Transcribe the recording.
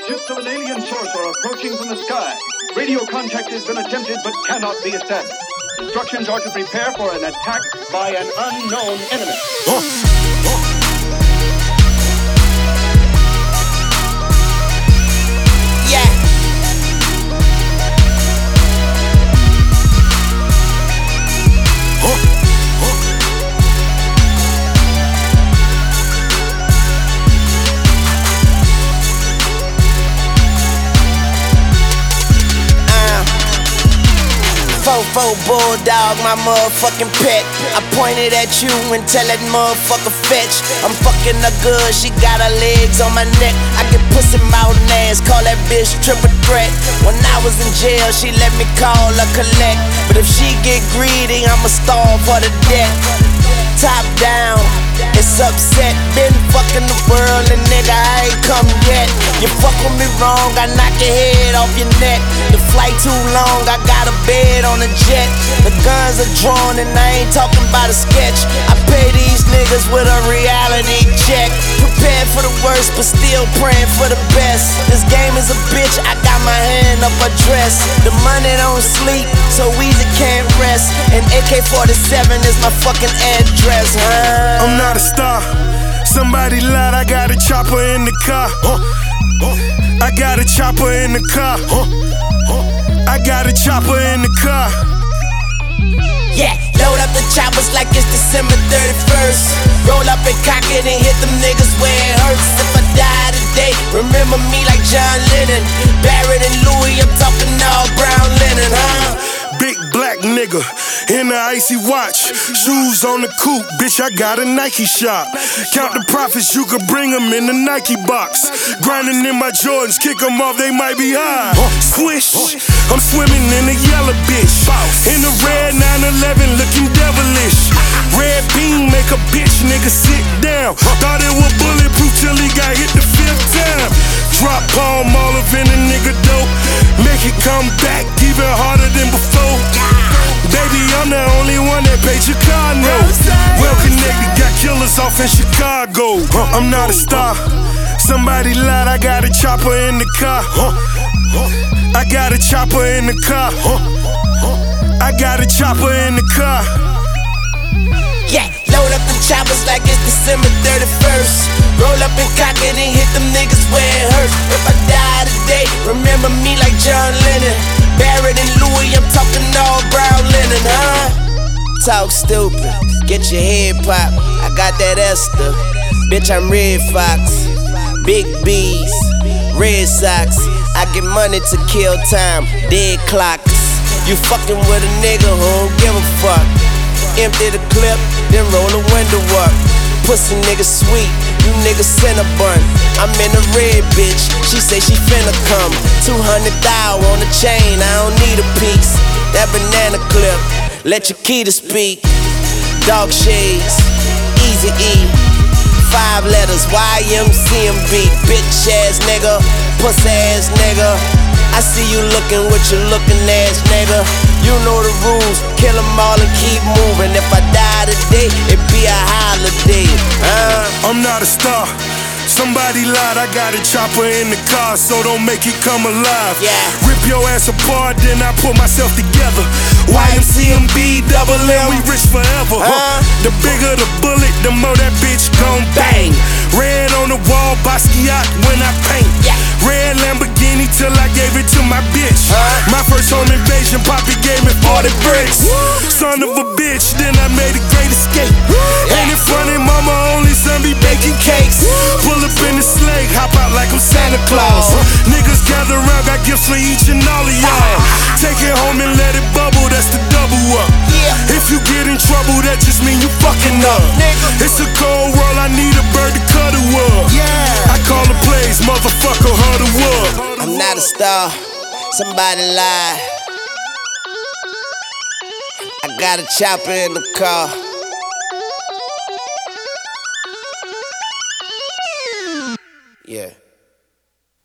Ships of an alien source are approaching from the sky. Radio contact has been attempted but cannot be established. Instructions are to prepare for an attack by an unknown enemy. Fofo bulldog, my motherfucking pet. I pointed at you and tell that motherfucker fetch. I'm fucking her good, she got her legs on my neck. I get pussy mouth and ass, call that bitch triple threat. When I was in jail, she let me call her collect. But if she get greedy, I'ma starve for the debt. Top down, it's upset. Been fucking the world and nigga, I ain't come yet. You fuck with me wrong, I knock your head off your neck. The flight too long, I got a bed on a jet. The guns are drawn and I ain't talking about a sketch. I pay these niggas with a reality check. Prepared for the worst, but still praying for the best. This game is a bitch, I got my hand up her dress. The money don't sleep, so easy can't rest. And AK-47 is my fucking address, huh? I'm not a star. Somebody lied, I got a chopper in the car. I got a chopper in the car. I got a chopper in the car. Yeah, load up the choppers like it's December 31st. Roll up and cock it and hit them niggas where it hurts. If I die today, remember me like John Lennon. Barrett and Louis, I'm talking all brown linen, huh? Big black nigga in the icy watch. Shoes on the coupe, bitch, I got a Nike shop. Count the profits, you could bring them in the Nike box. Grinding in my Jordans, kick them off, they might be high. Swish, I'm swimming in the yellow bitch. In the red 911, looking devilish. Red beam make a bitch nigga sit down. Thought it was bulletproof till he got hit the 5th time. Drop palm olive in a nigga dope. Make it come back even harder than before. Baby, I'm the only one that paid your car note. Well connected, got killers off in Chicago. I'm not a star. Somebody lied, I got a chopper in the car. I got a chopper in the car. I got a chopper in the car. Yeah, load up the choppers like it's December 31st. Roll up and cock it and hit them niggas where it hurts. If I die today, remember me like John Lennon. Barrett and Louis, I'm talking all brown linen, huh? Talk stupid, get your head popped. I got that Esther, bitch, I'm Red Fox. Big B's, Red Sox. I get money to kill time, dead clocks. You fucking with a nigga who don't give a fuck. Empty the clip, then roll the window up. Pussy nigga sweet, you niggas Cinnabon. I'm in a red bitch, she say she finna come. 200,000 on the chain, I don't need a piece. That banana clip, let your key to speak. Dog shades, Easy E. 5 letters, YMCMB. Bitch ass nigga, pussy ass nigga. I see you looking with your looking ass nigga. You know the rules, kill them all and keep moving. If I die today, it be a holiday. I'm not a star. Somebody lied, I got a chopper in the car, so don't make it come alive. Yeah. Rip your ass apart, then I put myself together. YMCMB, double M, we rich forever. The bigger the bullet, the more that bitch gon' bang. Red on the wall, Basquiat when I paint. Yeah. Red Lamborghini till I gave it to my bitch. My first home invasion, Poppy gave me 40 bricks. Son of a bitch, then I made a great escape. Ain't it funny, mama only son be baking cakes. Pull up in the sleigh, hop out like I'm Santa Claus. Niggas gather around, got gifts for each and all of y'all. Take it home and let it bubble, that's the double up. If you get in trouble, that just mean you fucking up. It's a cold world, I need a bird to cut a wood. I call the plays, motherfucker, hard the wood. I'm not a star, somebody lied. I got a chopper in the car.